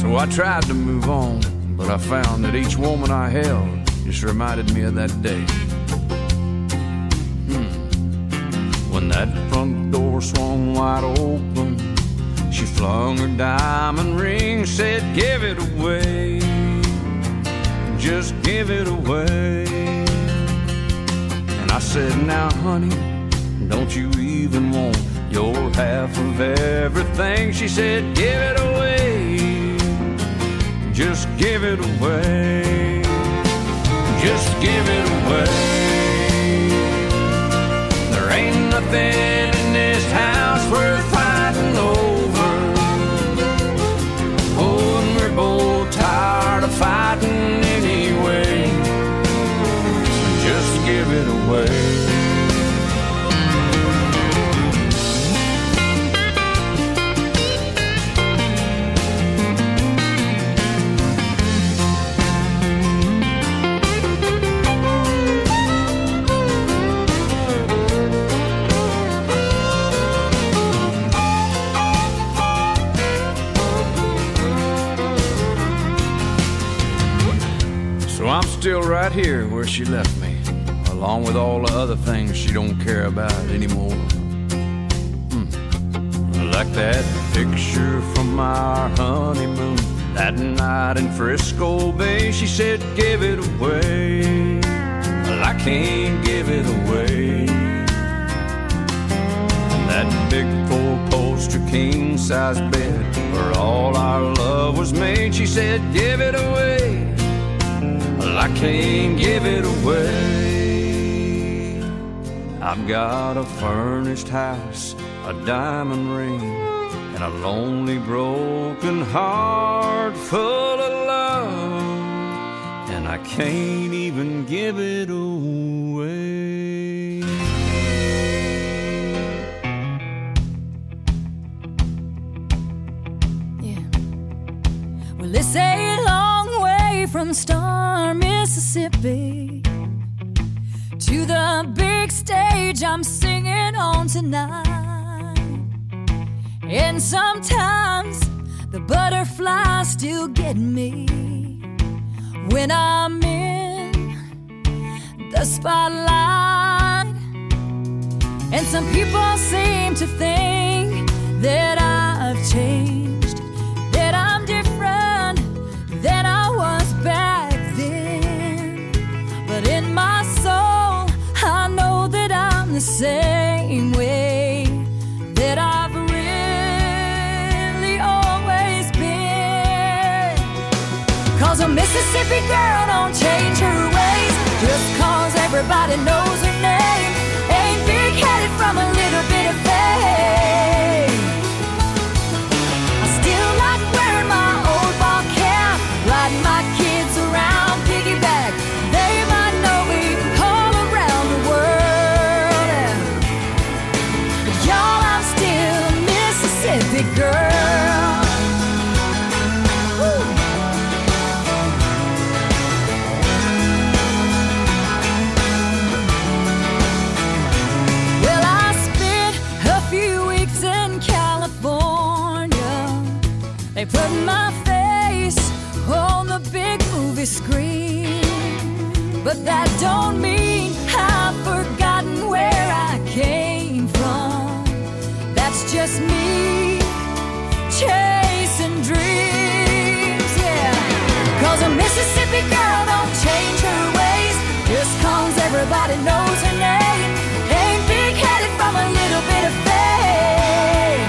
Oh, I tried to move on, but I found that each woman I held just reminded me of that day. When that front door swung wide open, she flung her diamond ring, said, give it away, just give it away. And I said, now honey, don't you even want your half of everything? She said, give it away, just give it away, just give it away. There ain't nothing in this house worth fighting over. Oh, and we're both tired of fighting anyway. So just give it away. I'm still right here where she left me, along with all the other things she don't care about anymore. Like that picture from our honeymoon, that night in Frisco Bay. She said, give it away, well, I can't give it away. And that big four-poster king-size bed where all our love was made. She said, give it away, I can't give it away. I've got a furnished house, a diamond ring, and a lonely broken heart full of love, and I can't even give it away. Yeah. Well, it's a long way from Star, Mississippi, to the big stage I'm singing on tonight. And sometimes the butterflies still get me when I'm in the spotlight. And some people seem to think that I've changed, that I'm different than I was back then. But in my soul, I know that I'm the same way that I've really always been. 'Cause a Mississippi girl don't change her ways just 'cause everybody knows her name. Ain't big-headed from a little bit of fame. I still like wearing my old ball cap, riding my kids around piggyback. They might know me all around the world. But y'all, I'm still a Mississippi girl. Woo. Well, I spent a few weeks in California. They put my face on the big movie screen, but that don't mean I've forgotten where I came from. That's just me chasing dreams, yeah. 'Cause a Mississippi girl don't change her ways just 'cause everybody knows her name. Ain't big-headed from a little bit of fame.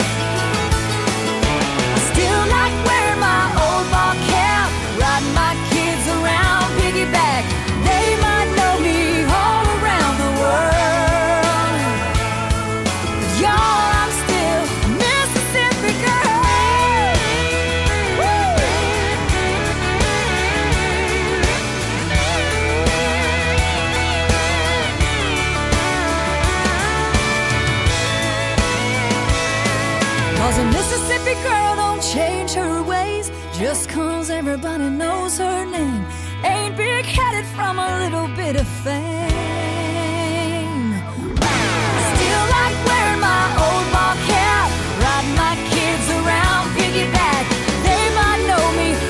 I still like wearing my old ball cap, riding my kids around piggyback. They might know me all around the world. But y'all, I'm still a Mississippi girl. Woo! Cause a Mississippi girl don't change her ways just 'cause everybody knows her name. Ain't big-headed from a little bit of fame. Still like wearing my old ball cap, riding my kids around piggyback. They might know me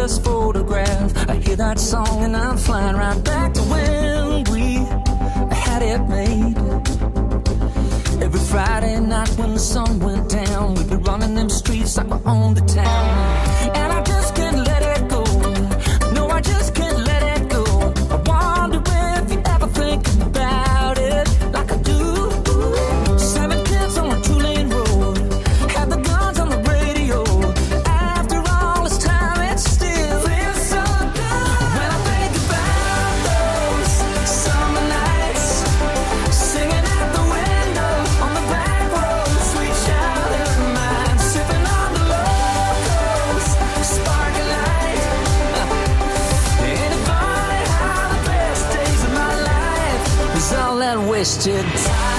first photograph. I hear that song and I'm flying right back to when we had it made. Every Friday night when the sun went down, we'd be running them streets like we owned the town. And I just can't let it go. No, I just can't let it go. I wonder if you ever think about it like I do. 7 kids on a 2-lane road, had the guns on the radio. After all this time, it still feels so good. When I think about those summer nights, singing out the window on the back road, sweet childhood of mine, sipping on the locals, sparkling light. Ain't it funny how the best days of my life was all that wasted time?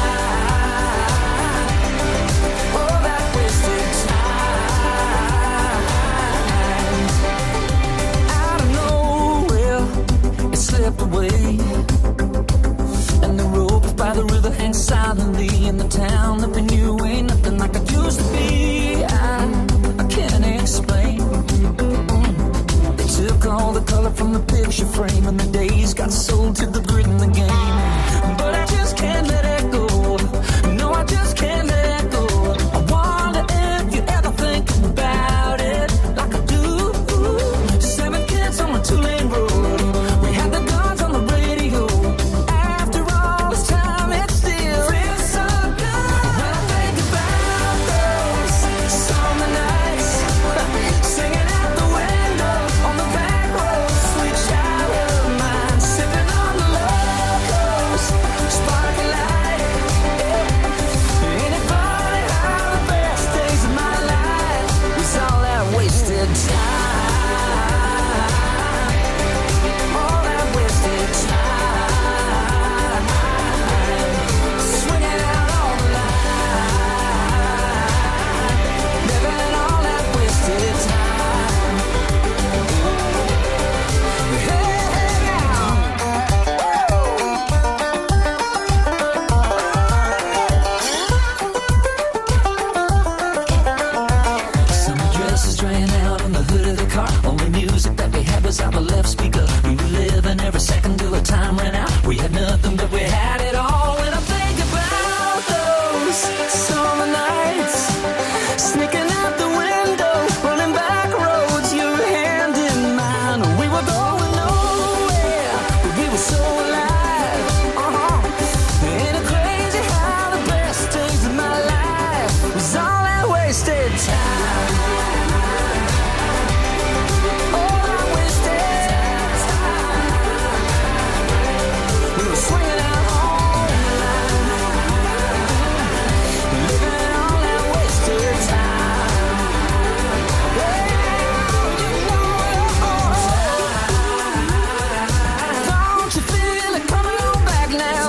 Oh, that wasted time. Out of nowhere, it slipped away, and the rope by the river hangs silently in the town that we knew ain't nothing like it used to be. I can't explain. They took all the color from the picture frame, and the days got sold to the grit in the game. But I just can't let it go. No, I just can't let it go. I wonder if you ever think about it like I do. 7 kids on a 2-lane road, we had the guns on the radio. After all this time, it still feels so good. When I think about those summer nights, singing out the window on the back road, sweet childhood of mine, sipping on the locals, sparkling light. Ain't it funny how the best days of my life was all that wasted time? All that wasted time. Swinging out on the line, living all that wasted time. Hey, now. Summer dresses drying out on the hood of the car. Only music that we had was out the left speaker. We were living every second till the time ran out. We had nothing, but we had it all. When I think about those summer nights, sneaking out the window, running back roads, your hand in mine. We were going nowhere, but we were so alive. Ain't it crazy how the best days of my life was all that wasted time? All that wasted time. We were swinging out on the line, living all that wasted time. Don't you feel it coming on back now?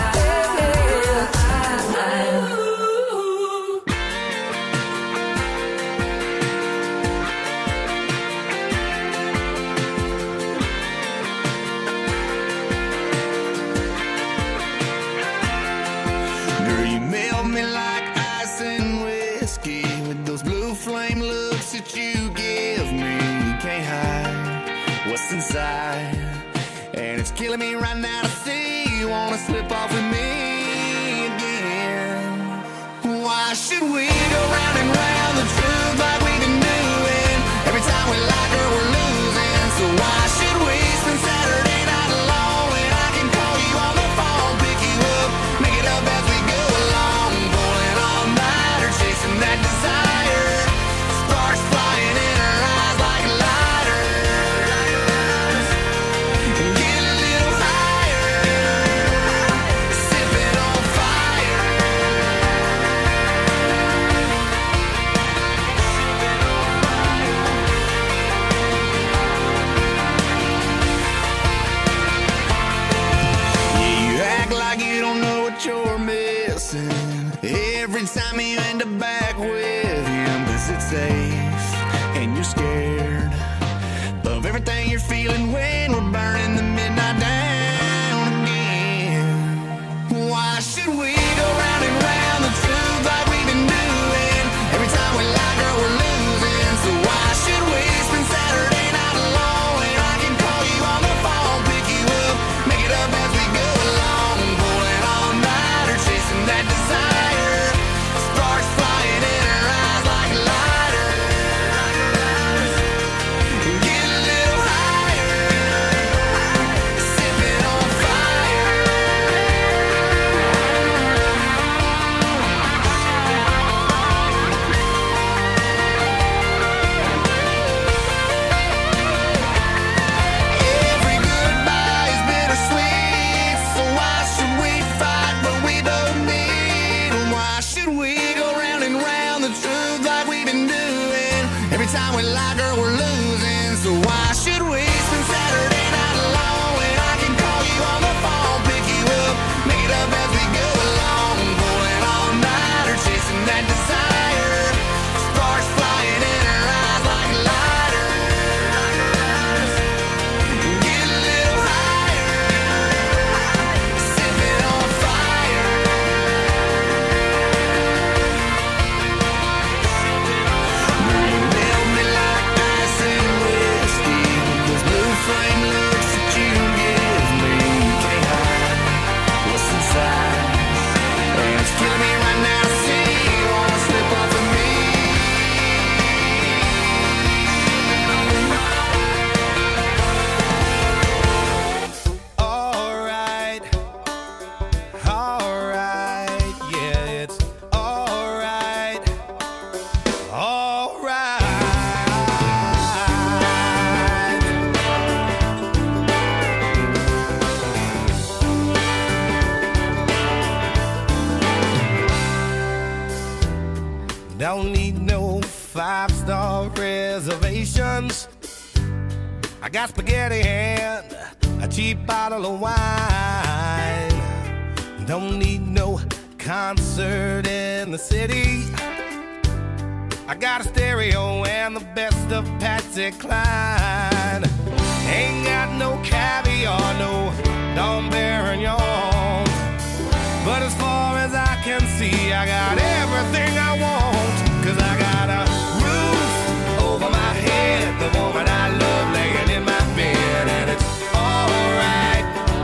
Girl, you melt me like ice and whiskey with those blue flame looks that you give me. You can't hide what's inside, and it's killing me right now to see you wanna slip off with me again. Why should we go round and round the truth like we've been doing? Every time we like her, we're losing. So why should we spend Saturday night alone when I can call you on the phone, pick you up, make it up as we go along, pulling all nighter, chasing that desire, sparks flying in her eyes like lighters. Get a little higher, sipping on fire. Yeah, you act like you don't know what you're missing every time you end up back with him, 'cause it's safe and you're scared of everything you're feeling when we're burning the midnight down again. Why should we go round and round the truth like we've been doing? Every time we like her, we're losing. So why should we spend Saturday Don't need no 5-star reservations. I got spaghetti and a cheap bottle of wine. Don't need no concert in the city. I got a stereo and the best of Patsy Cline. Ain't got no caviar, no Dom Perignon. But as far as I can see, I got everything I want. 'Cause I got a roof over my head, the woman I love laying in my bed, and it's alright,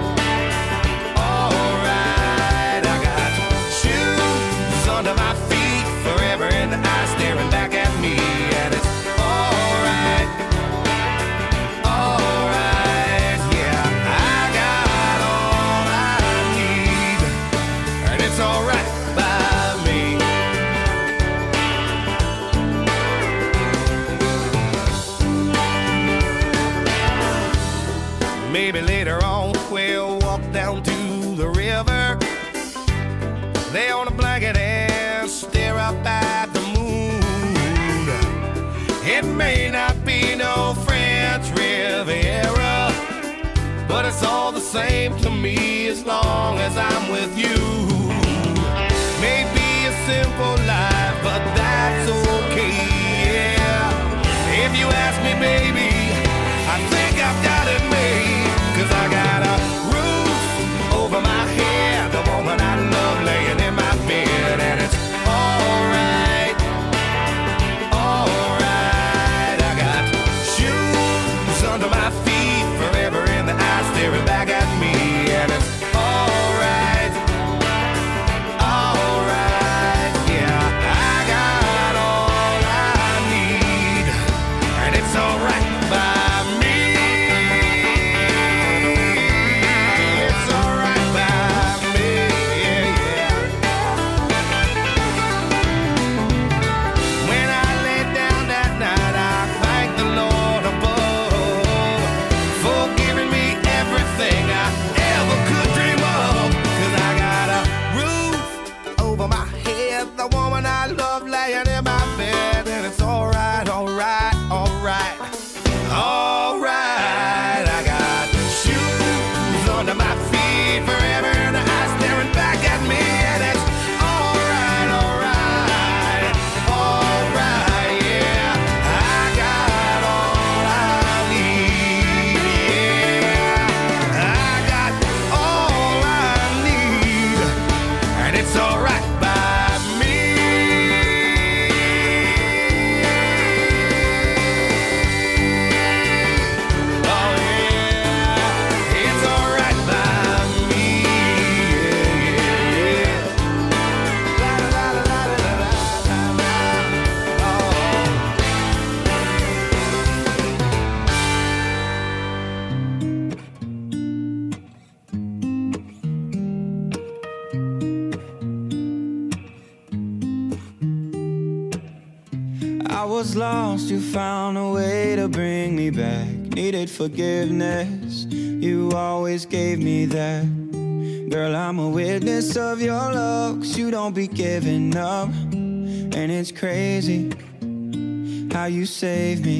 alright. I got shoes under my feet, forever in the eyes staring back at me, and it's alright, alright. Yeah, I got all I need, and it's alright by me. Maybe later on we'll walk down to the river, lay on a blanket and stare up at the moon. It may not be no French Riviera, but it's all the same to me as long as I'm with you. Maybe a simple life, but that's okay, yeah. If you ask me, baby, I think I've got it made. 'Cause I got a roof over my head, the woman I love laying in my bed, and it's alright, alright. I got shoes under my feet, forever in the eyes staring back at me, and it's alright, alright. Yeah, I got all I need, and it's alright by me. It's alright by me, yeah, yeah. When I lay down that night, I thank the Lord above for giving me everything I ever could dream of. 'Cause I got a roof over my head, the woman I love laying in my bed, and it's alright, alright, alright, alright. I got shoes under my feet, forever in the eyes staring back at me, and it's alright, alright, alright, yeah. I got all I need, yeah. I got all I need, and it's alright by me. Oh yeah, it's alright by me, yeah, yeah, yeah. La la la la la la la la. Oh. I was lost, you found a way to bring me back. Needed forgiveness, you always gave me that. Girl, I'm a witness of your love, 'cause you don't be giving up. And it's crazy how you saved me.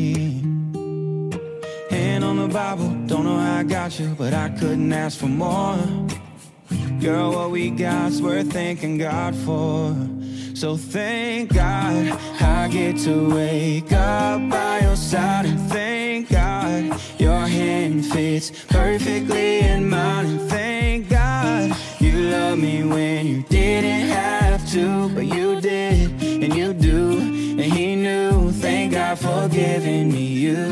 Hand on the Bible, don't know how I got you, but I couldn't ask for more. Girl, what we got's worth thanking God for. So thank God I get to wake up by your side, and thank God your hand fits perfectly in mine, and thank God you love me when you didn't have to, but you did, and you do, and he knew. Thank God for giving me you.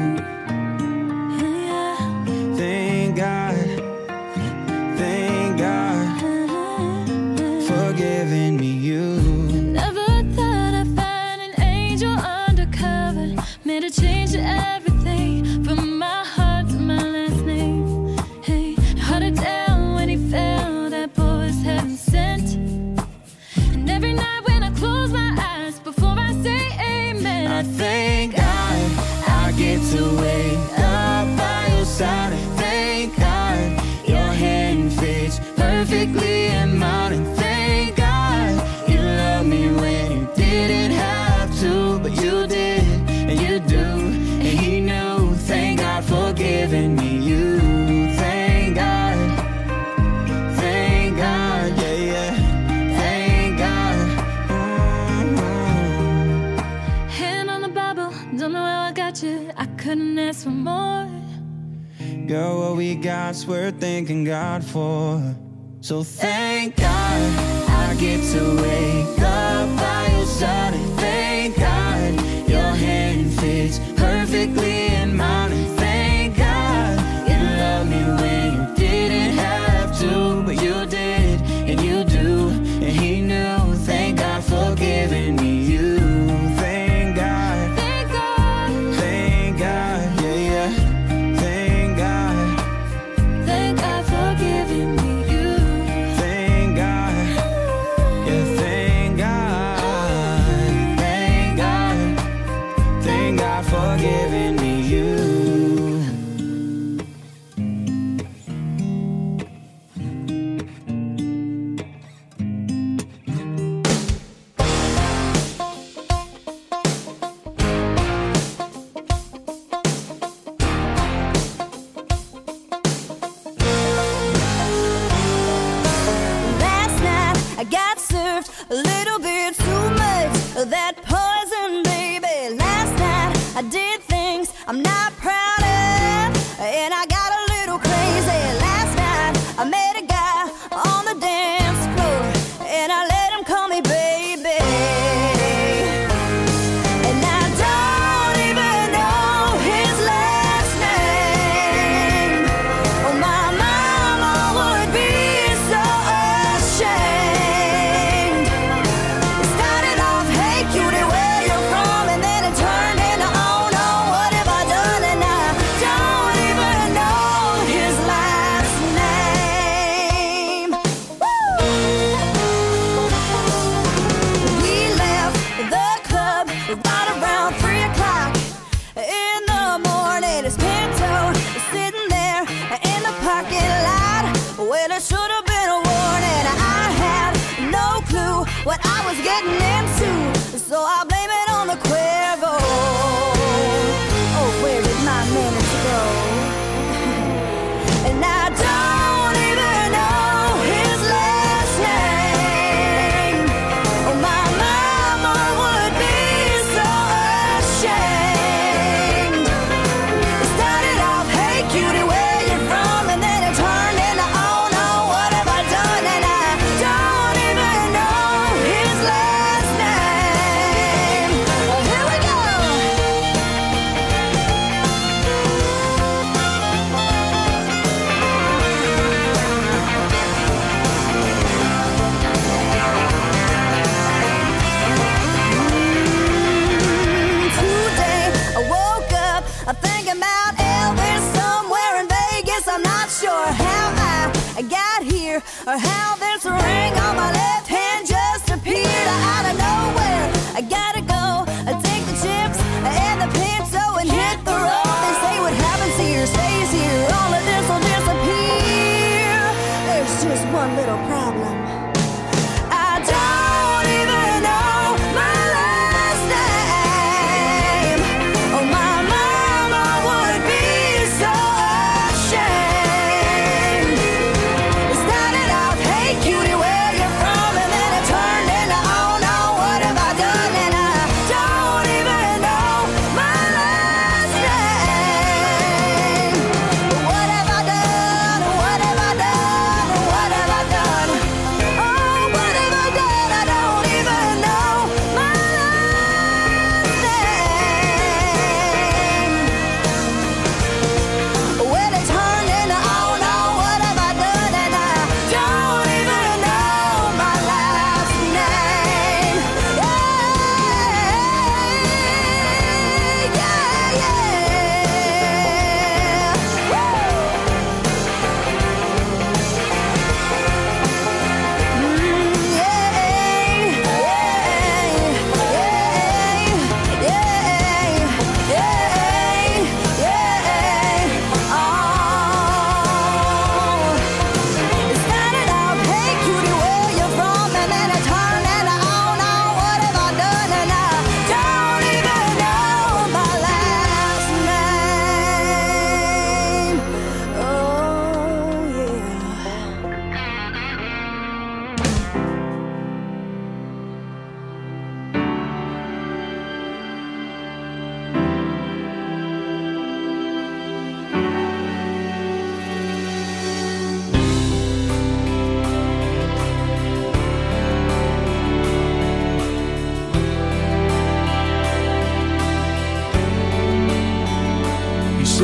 Thank God, thank God for giving me you. Never thought I'd find an angel undercover, made a change to everything from my heart to my last name. Hey, hard to tell ask for more. Girl, what we got's worth thanking God for. So thank God I get to wake up by your side. And thank God your hand fits perfectly in mine. And thank God you love me when you didn't have to, but you did and you do, and he knew. Thank God for giving me you. Thank God, Thank God, thank God, yeah, yeah. Thank God, thank God for giving me you. thank God, yeah, thank God, thank God, thank God for giving me you. Last night I got served a little bit too much of that poison, baby. Last night I did things I'm not proud of, and I got a little crazy. Last night I met a guy on the dance floor, and I let him call me baby. And I don't even know his last name. Oh, my mama would be so ashamed. It started off, hey cutie, where you from? And then it turned into, oh no, what have I done? And I don't even know his last name. Woo! We left the club right around 3 o'clock in the morning. His Pinto is sitting there in the parking lot. Well, it should have been a warning. I had no clue what I was getting into, so I blame it on the Cuervo. Oh, where did my manners go? And I don't even know his last name. Oh, my mama would be so ashamed. It started off, hey cutie, where you from? And then it turned into, oh no, what have I done? And I don't even know his last name. Oh, here we go. Today I woke up, I'm thinking about Elvis somewhere in Vegas. I'm not sure how I got here or how this ring on my left hand just appeared out of nowhere. I gotta go, take the chips and the Pinto and hit the road. They say what happens here stays here. All of this will disappear. There's just one little problem. I don't even know my last name. Oh, my mama would be so ashamed. It started out, hey cutie, where you from? And then it turned into, oh no, what have I done? And I don't even know my last name. What have I done? What have I done? What have I done? Oh, what have I done?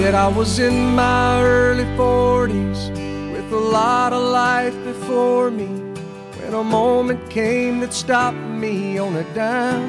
said I was in my early 40s with a lot of life before me, when a moment came that stopped me on a dime.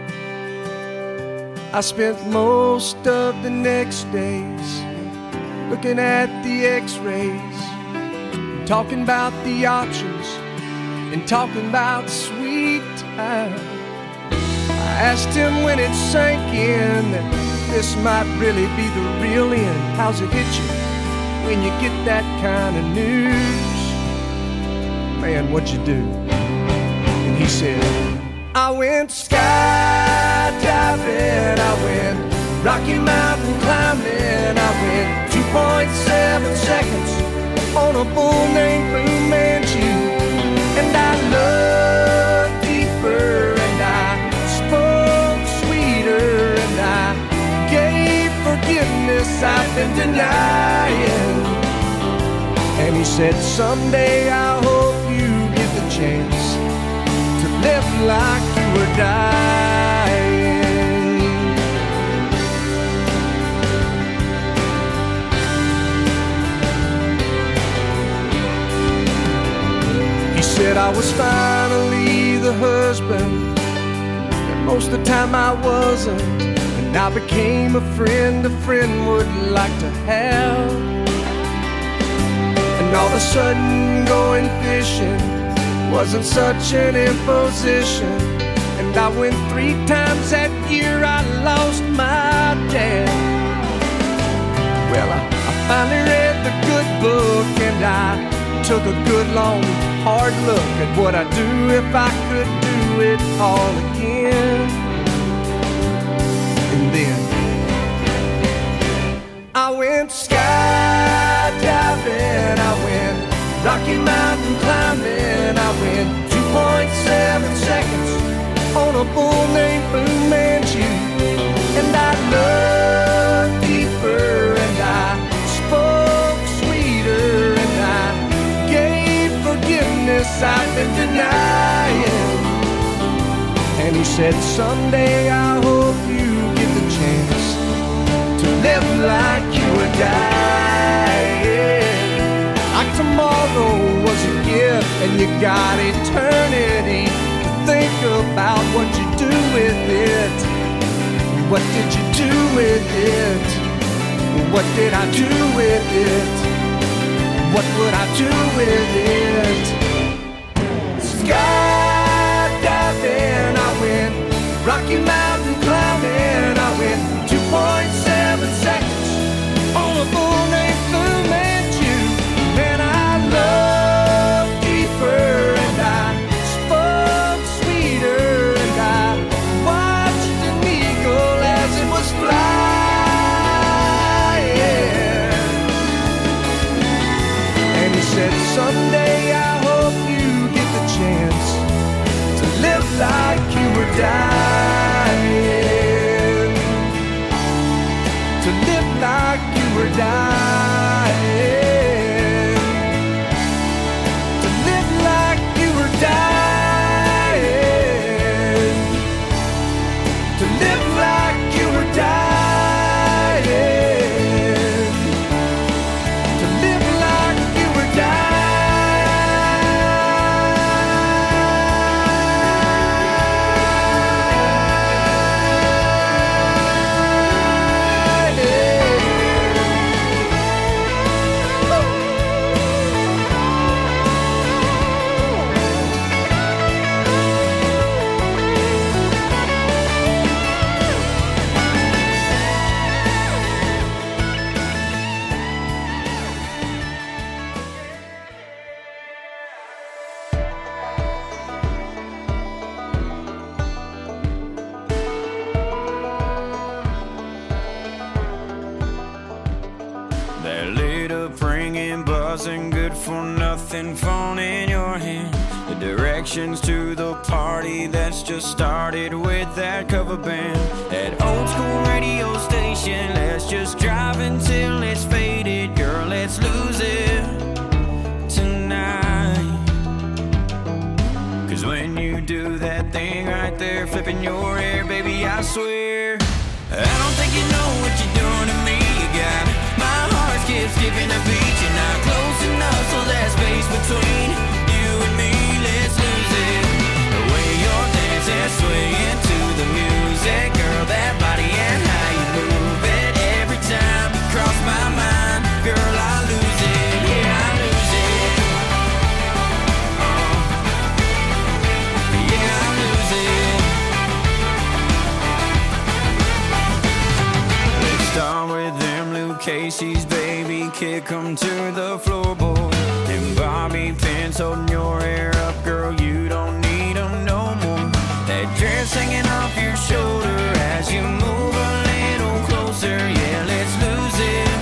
I spent most of the next days looking at the x-rays, talking about the options and talking about sweet time. I asked him when it sank in that this might really be the real end. How's it hit you when you get that kind of news? Man, what'd you do? And he said, I went skydiving, I went Rocky Mountain climbing, I went 2.7 seconds on a bull named Fu Manchu. And I looked deeper and I spoke sweeter and I gave forgiveness I've been denying. And he said, someday I hope you get the chance to live like you were dying. He said I was finally the husband that most of the time I wasn't, and I became a friend would like to have. And all of a sudden going fishing wasn't such an imposition, and I went 3 times that year. I lost my dad. Well, I finally read the good book, and I took a good long hard look at what I'd do if I could do it all again. And then I went skydiving, I went Rocky Mountain climbing, I went 2.7 seconds on a bull named Fu Manchu. And I looked deeper and I spoke sweeter and I gave forgiveness I've been denying. And he said, someday I hope you get the chance to live like you were dying. Like tomorrow was a gift and you got eternity to think about what you do with it. What did you do with it? What did I do with it? What would I do with it? Skydiving, I went Rocky Mountain climbing, I went 2.7 seconds on a bull named Fu Manchu. And I looked deeper and I spoke sweeter and I watched an eagle as it was flying. And he said, someday I hope you get the chance to live like you were dying. To live like you were dying. To live like you were dying. To live like you were dying. To live like you were dying. That lit up ringing, buzzing, good for nothing phone in your hand. The directions to the party that's just started with that cover band. That old school radio station, let's just drive until it's faded. Girl, let's lose it tonight. 'Cause when you do that thing right there, flipping your hair, baby, I swear I don't think you know what you're doing to me. You got between you and me. Let's lose it. The way you're dancing, swaying to the music, girl, that body and how you move it. Every time you cross my mind, girl, I lose it. Yeah, I lose it. Yeah, I lose it. Let's start with them Luke Casey's, baby. Kick 'em to the floorboard. And Bobby pins holding your hair up, girl, you don't need 'em no more. That dress hanging off your shoulder as you move a little closer. Yeah, let's lose it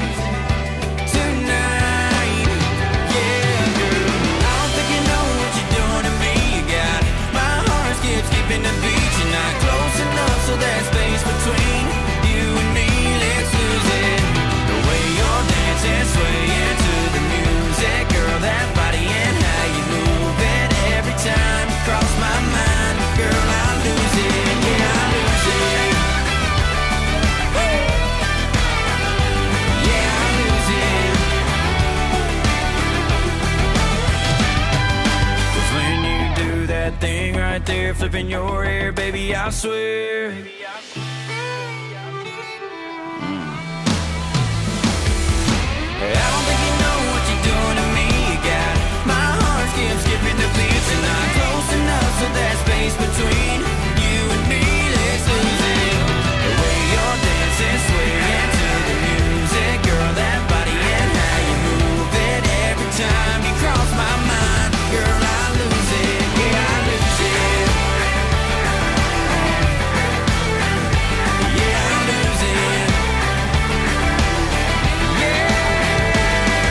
tonight. Yeah, girl, I don't think you know what you're doing to me. You got my heart skipping the beat. You're not close enough, so that space between you and me. Let's lose it. The way you're dancing, swaying to the music, girl, that body and how you move it. Every time you cross my mind, girl, I lose it. Yeah, I lose it. Yeah, I lose it. 'Cause when you do that thing right there, flipping your hair, baby, I swear. I don't think you know what you're doing to me. You got my heart skipping the beat. You're not close enough, so that space between you and me. Let's lose it. The way you're dancing, swaying to the music, girl, that body and how you move it. Every time you cross my mind, girl, I lose it. Yeah, I lose it. Yeah, I lose it. Yeah.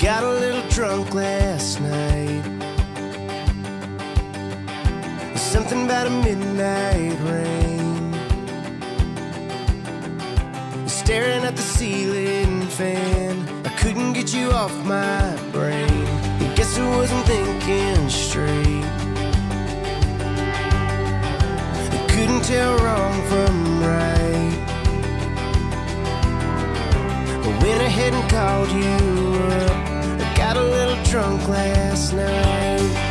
got a little drunk last night. Something about a midnight rain, staring at the ceiling fan. I couldn't get you off my brain. I guess I wasn't thinking straight. I couldn't tell wrong from right. I went ahead and called you up. I got a little drunk last night.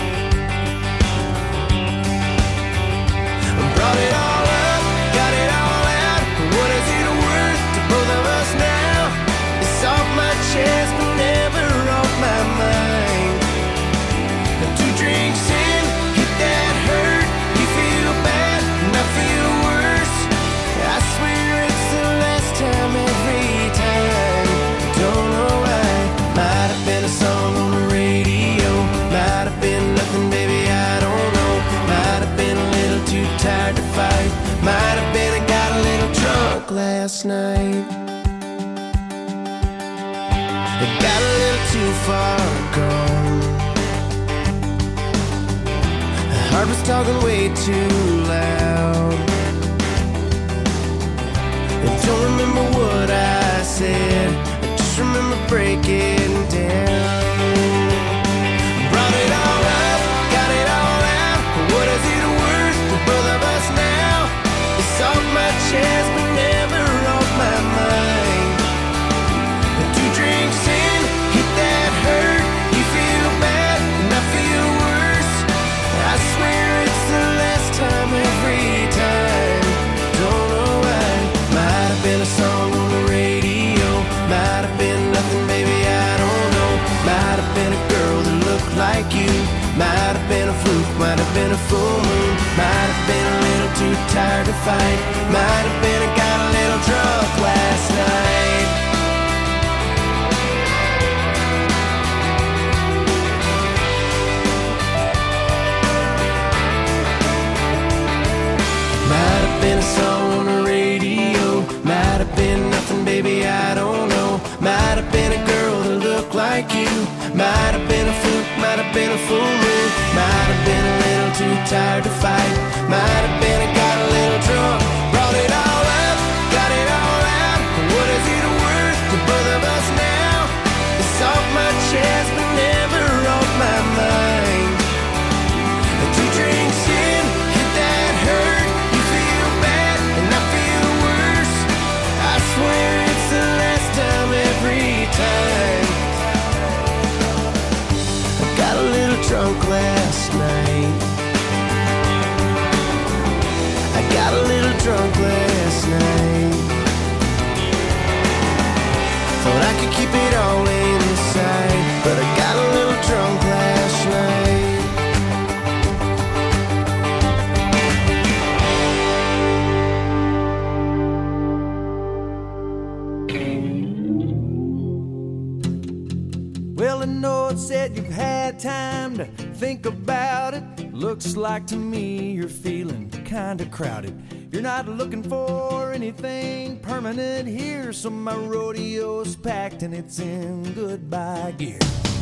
Brought it all up, got it all out. What is it worth to both of us now? It's off my chest, but never off my mind. 2 drinks in, hit that hurt. You feel bad, and I feel worse. I swear it's the last time every time. Don't know why. Might have been a song on the radio. Might have been nothing, baby, I don't know. Might have been a little too tired to fight. Might have been I got a little drunk last night. I got a little too far gone. My heart was talking way too loud. I don't remember what I said, I just remember breaking down. Brought it all up, got it all out. What is it worth to both of us now? It's off my chest, but never off my mind. 2 drinks in, hit that hurt. You feel bad, and I feel worse. I swear it's the last time every time. Don't know why. Might have been a song on the radio. Might have been nothing, baby, I don't know. Might have been a girl that looked like you. Might have been a fluke, might have been a full moon. Might have been a little too tired to fight. Might have been I got a little drunk last night. Might have been a song on the radio. Might have been nothing, baby, I don't know. Might have been a girl that looked like you. Might have been a fluke, might have been a full moon. Might have been a little too tired to fight. Might have been I got a little drunk. Brought it all up, got it all out. What is it worth to both of us now? It's off my chest, but never off my mind. 2 drinks in, hit that hurt. You feel bad, and I feel worse. I swear it's the last time every time. I got a little drunk last night. I got a little drunk last night. Thought I could keep it all inside, but I got a little drunk last night. Well, I know it said you've had time to think about it. Looks like to me you're feeling kinda crowded. You're not looking for anything permanent here, so my rodeo's packed and it's in goodbye gear.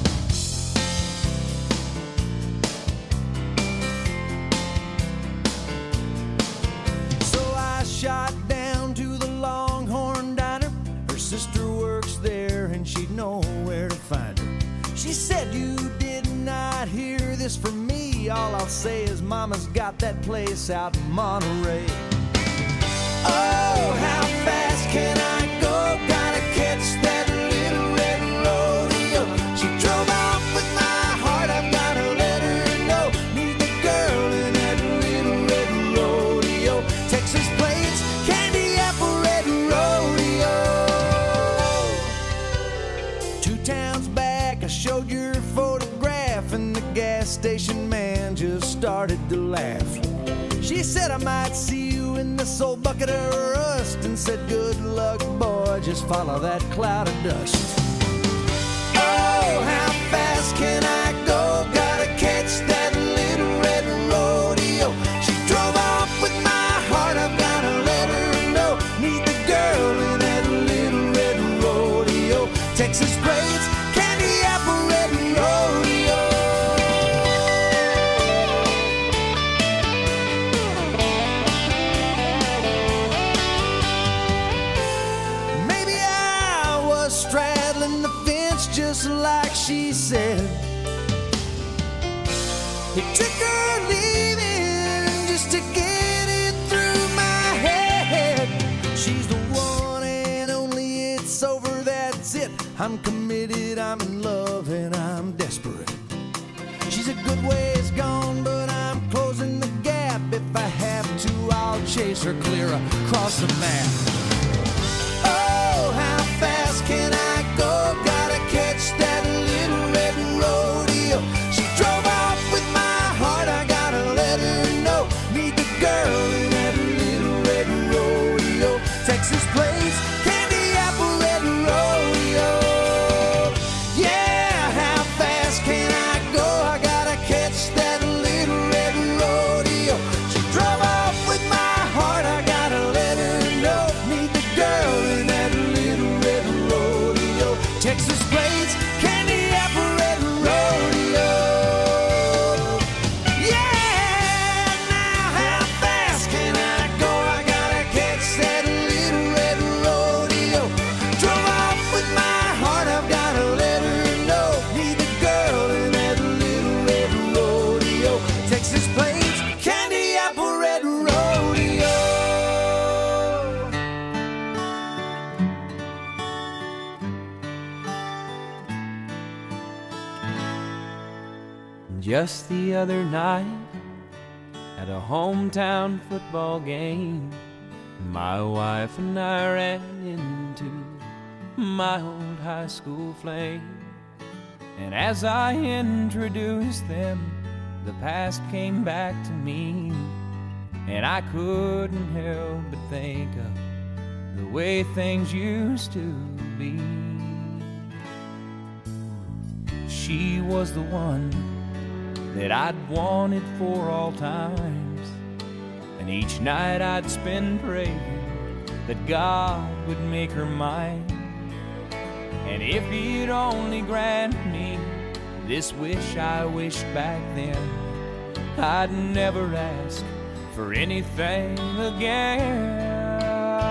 So I shot down to the Longhorn Diner. Her sister works there and she'd know where to find her. She said you did not hear this from me. All I'll say is mama's got that place out in Monterey. Oh, how fast can I go? Gotta catch that little red rodeo. She drove off with my heart, I've gotta let her know. Need the girl in that little red rodeo. Texas plates, candy apple red rodeo. 2 towns back, I showed your photograph, and the gas station man just started to laugh. She said I might see you in this old bucket of rust, and said good luck, boy, just follow that cloud of dust. Oh, how fast can I go? Gotta catch that little red rodeo. She drove off with my heart, I've gotta let her know. Need the girl in that little red rodeo. Texas plates, candy I'm committed, I'm in love, and I'm desperate. She's a good ways gone, but I'm closing the gap. If I have to, I'll chase her clear across the map. Oh, how fast can I go? Gotta catch that little red rodeo. She drove off with my heart, I gotta let her know. Meet the girl in that little red rodeo. Texas plains, candy apple red rodeo. Yeah, how fast can I go? I gotta catch that little red rodeo. She drove off with my heart, I gotta let her know. Meet the girl in that little red rodeo. Texas plains, candy apple red rodeo. Yeah, now how fast can I go? I gotta catch that little red rodeo. Drove off with my heart, I've gotta let her know. Meet the girl in that little red rodeo. Texas plains, candy apple red rodeo. Just the other night, at a hometown football game, my wife and I ran into my old high school flame. And as I introduced them, the past came back to me, and I couldn't help but think of the way things used to be. She was the one that I'd wanted for all times, and each night I'd spend praying that God would make her mine. And if he'd only grant me this wish I wished back then, I'd never ask for anything again.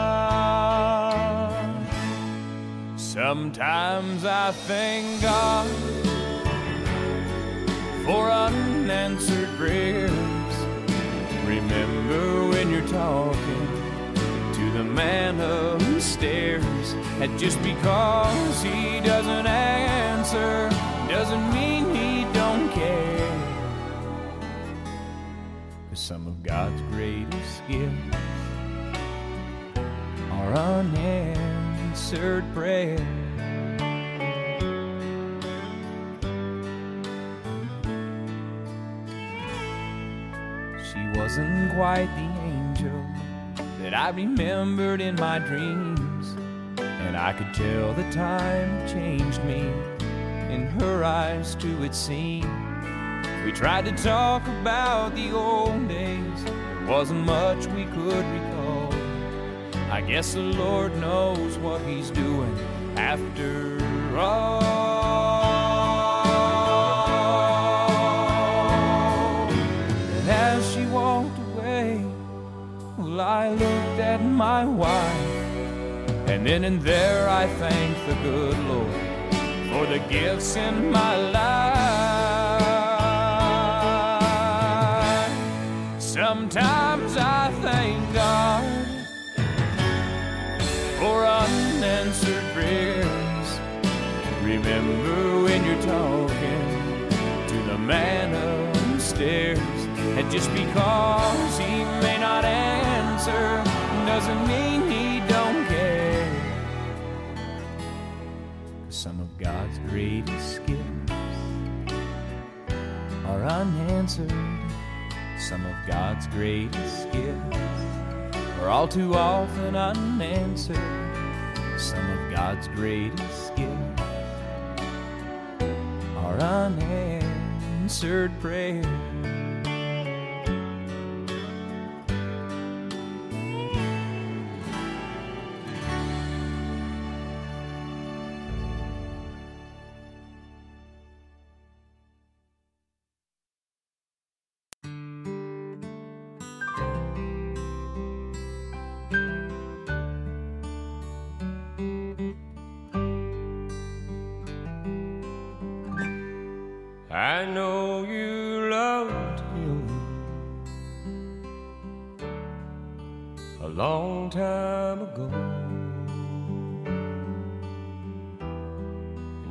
Sometimes I thank God for unanswered prayers. Remember when you're talking to the man upstairs, that just because he doesn't answer doesn't mean he don't care. 'Cause some of God's greatest gifts are unanswered prayers. She wasn't quite the angel that I remembered in my dreams, and I could tell the time changed me. In her eyes too it seemed. We tried to talk about the old days, there wasn't much we could recall. I guess the Lord knows what he's doing after all. And as she walked away, well, I looked at my wife, and then and there I thanked the good Lord for the gifts in my life. Sometimes I thank God for unanswered prayers. Remember when you're talking to the man upstairs, and just because he may not answer doesn't mean he don't care. Some of God's greatest gifts are unanswered. Some of God's greatest gifts are all too often unanswered. Some of God's greatest gifts are unanswered prayers. I know you loved him a long time ago.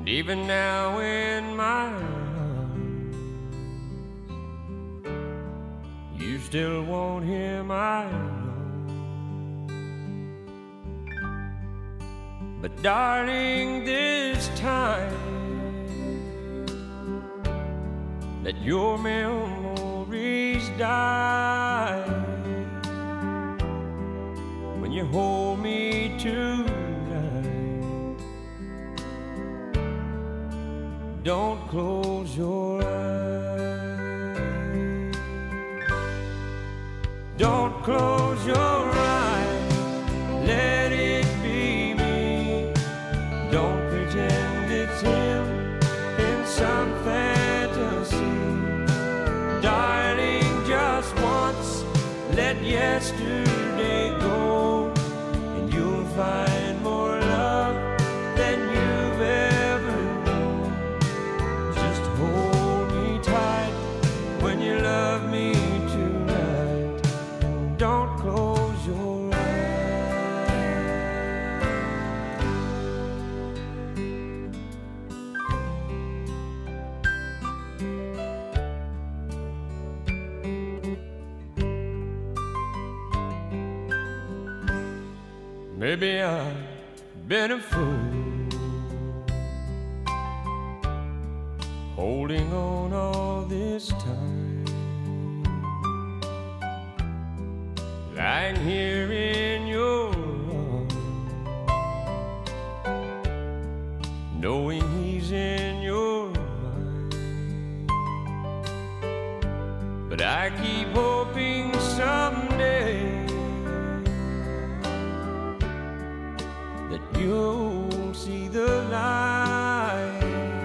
even now in my arms, you still want him, I know. But darling, this time let your memories die when you hold me tonight. Don't close your eyes. Don't close your eyes. Let it be me. Don't pretend it's him in some fantasy. Darling, just once, let yesterday go, and you'll find more love than you've ever known. Just hold me tight when you love me tonight, and don't close your eyes. Maybe I've been a fool, holding on all this time, lying here in your arms, knowing he's in your mind. But I keep hoping someday that you'll see the light.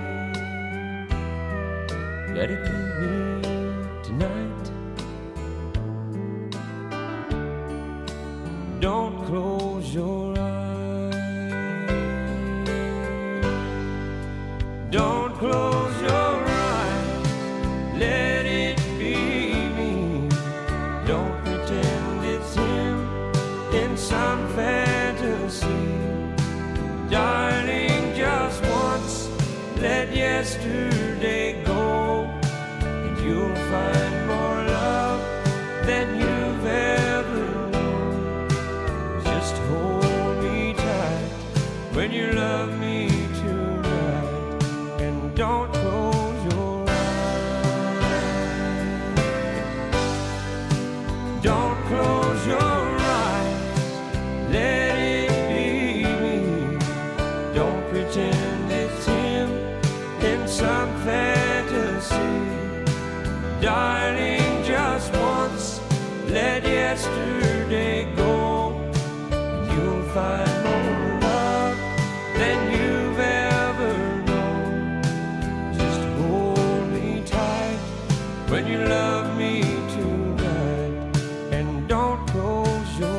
Let it be me tonight. Don't close your eyes. Don't close your eyes. Let it be me. Don't pretend it's him in some fantasy. Darling, just once, let yesterday go, and you'll find more love than you've ever known. Just hold me tight when you love me tonight, and don't close your eyes. Don't close your eyes. Let it pretend it's him in some fantasy. Darling, just once, let yesterday go, and you'll find more love than you've ever known. Just hold me tight when you love me tonight, and don't close your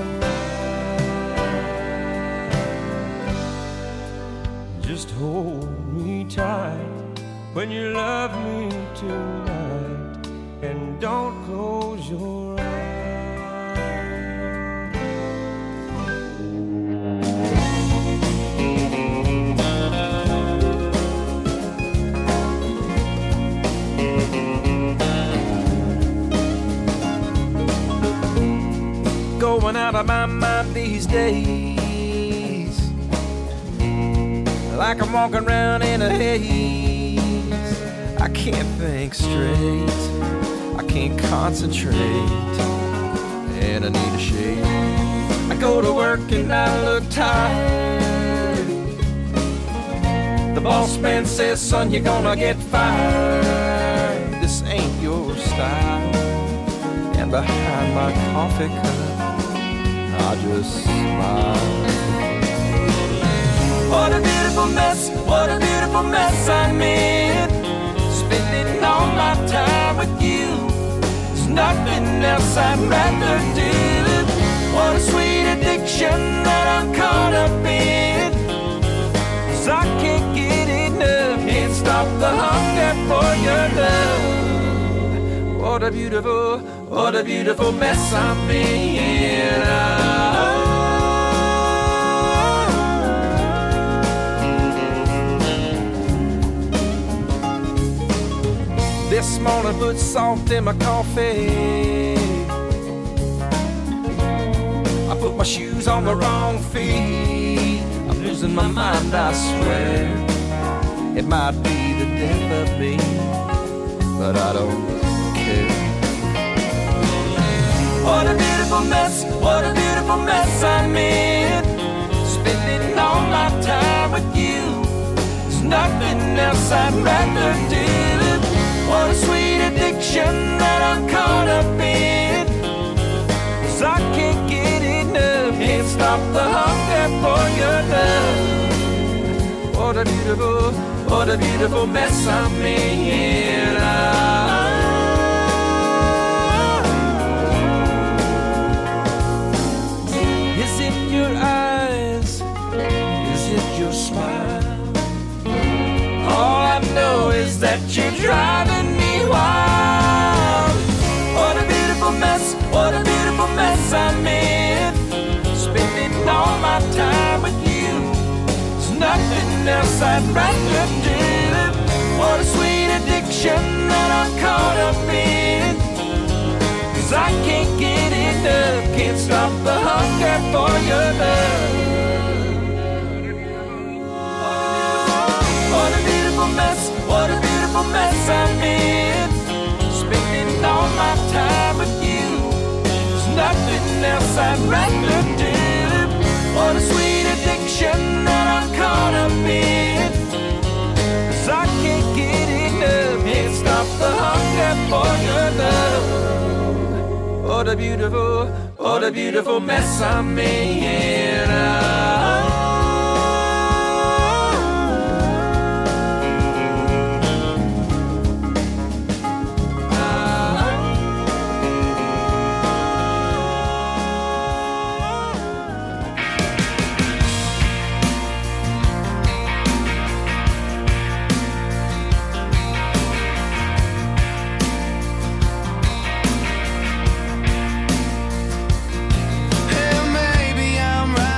eyes. Just hold me tight when you love me tonight, and don't close your eyes. Going out of my mind these days, like I'm walking around in a haze. I can't think straight, I can't concentrate, and I need a shave. I go to work and I look tired. The boss man says, son, you're gonna get fired. This ain't your style. And behind my coffee cup, I just smile. What a beautiful mess, what a beautiful mess I'm in. Spending all my time with you, there's nothing else I'd rather do. What a sweet addiction that I'm caught up in, 'cause I can't get enough, can't stop the hunger for your love. What a beautiful mess I'm in. This morning put salt in my coffee. I put my shoes on the wrong feet. I'm losing my mind, I swear. It might be the death of me, but I don't care. What a beautiful mess, what a beautiful mess I'm in. Spending all my time with you. There's nothing else I'd rather do. What a sweet addiction that I'm caught up in. 'Cause I can't get enough, can't stop the hunger for your love. What a beautiful mess I'm in. Is it your eyes? Is it your smile? All I know is that you're driving me wild. What a beautiful mess, what a beautiful mess I'm in. Spending all my time with you. There's nothing else I'd rather do. What a sweet addiction that I'm caught up in. 'Cause I can't get enough, can't stop the hunger for your love. What a beautiful mess, what a beautiful mess I'm in. Spending all my time with you. There's nothing else I'd rather do. What a sweet addiction that I'm caught up in. 'Cause I can't get enough, can't stop the hunger for your love. What a beautiful mess I'm in. Maybe I'm right.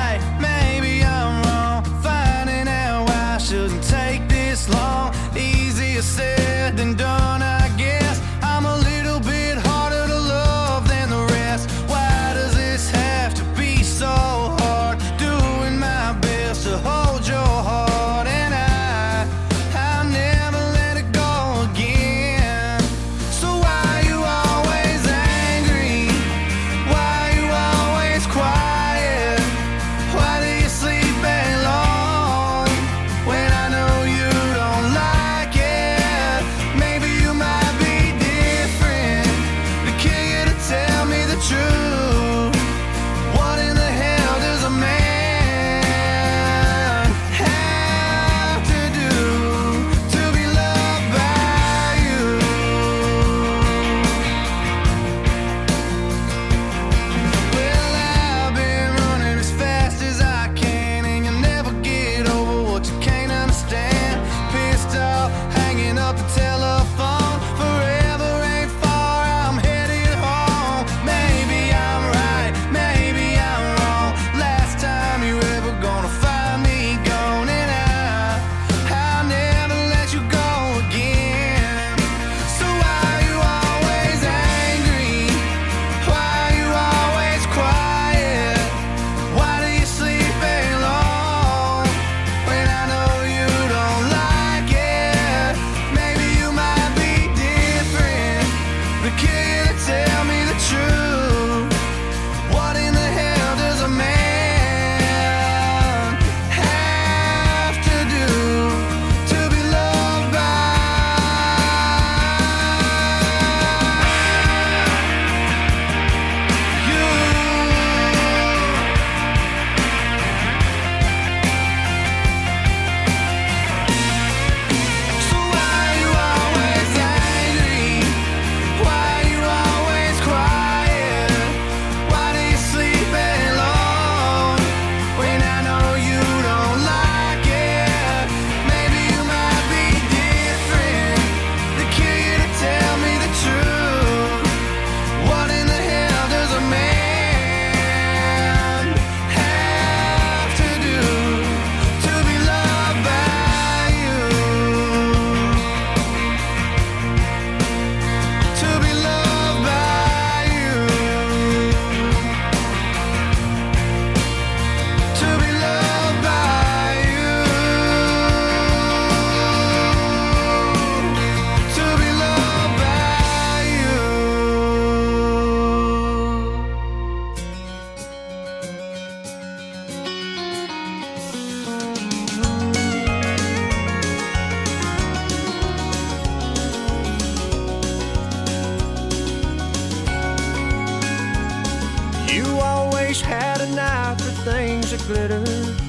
always had an eye for things that glitter,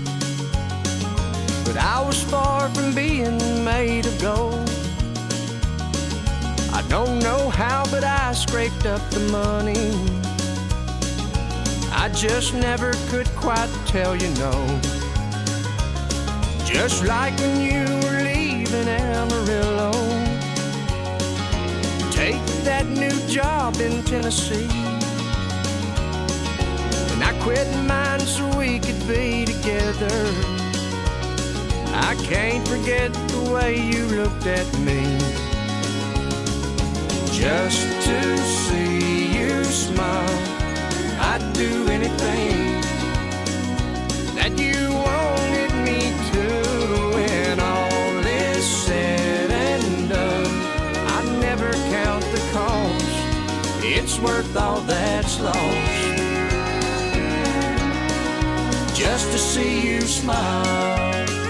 but I was far from being made of gold. I don't know how, but I scraped up the money. I just never could quite tell you no. Just like when you were leaving Amarillo, take that new job in Tennessee, and I quit mine so we could be together. I can't forget the way you looked at me. Just to see you smile, I'd do anything that you wanted me to. When all is said and done, I never count the cost. It's worth all that's lost, just to see you smile.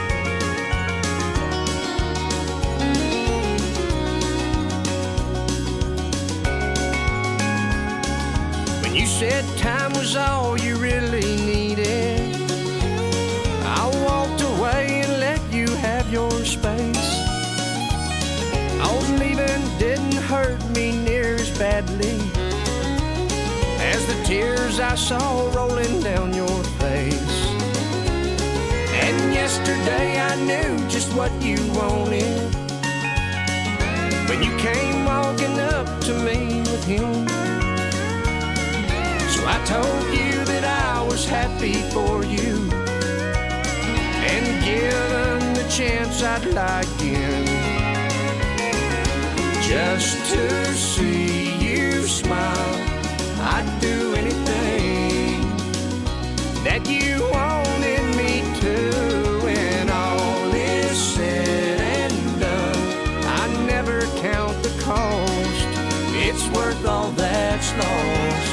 Said time was all you really needed, I walked away and let you have your space. Oh, leaving didn't hurt me near as badly as the tears I saw rolling down your face. And yesterday I knew just what you wanted when you came walking up to me with him. I told you that I was happy for you, and given the chance I'd like in, just to see you smile. I'd do anything that you wanted me to. When all is said and done, I never count the cost. It's worth all that's lost,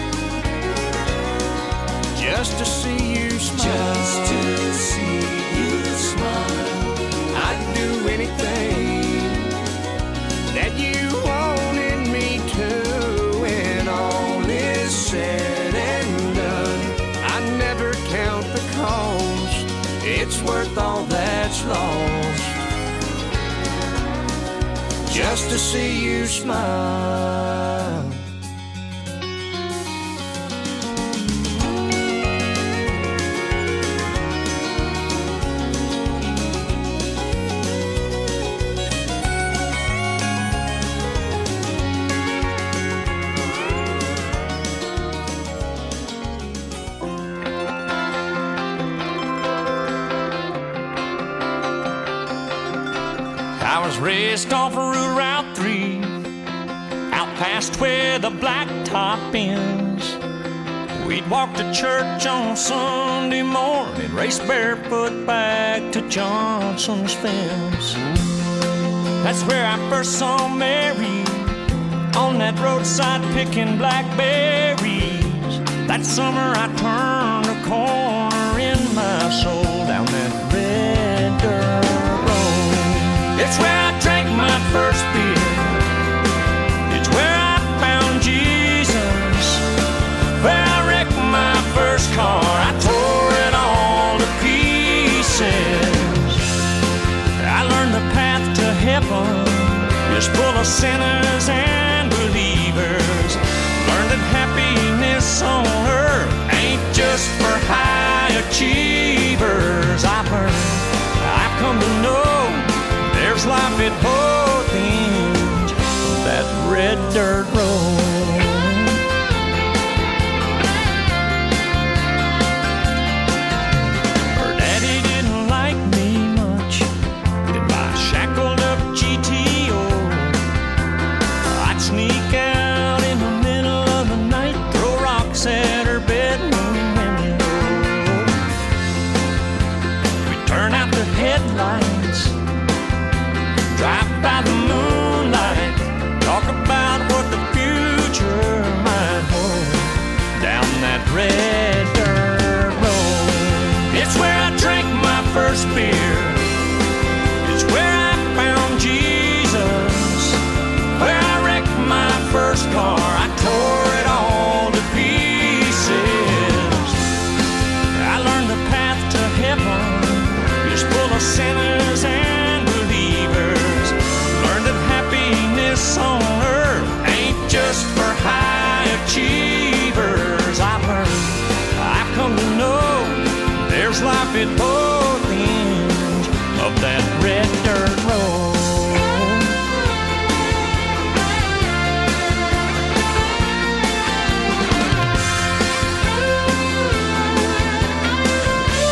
just to see you smile. Just to see you smile. I'd do anything that you wanted me to. When all is said and done, I never count the cost. It's worth all that's lost, just to see you smile. I was raised off of Route 3, out past where the blacktop ends. We'd walk to church on Sunday morning, race barefoot back to Johnson's fence. That's where I first saw Mary, on that roadside picking blackberries. That summer I turned a corner in my soul, down that red dirt road. It's where I drank my first beer, it's where I found Jesus, where I wrecked my first car, I tore it all to pieces. I learned the path to heaven is full of sinners and believers. Learned that happiness on earth ain't just for high achievers. I've come to know there's life at both ends of that red dirt road. Her daddy didn't like me much in my shackled up GTO. I if it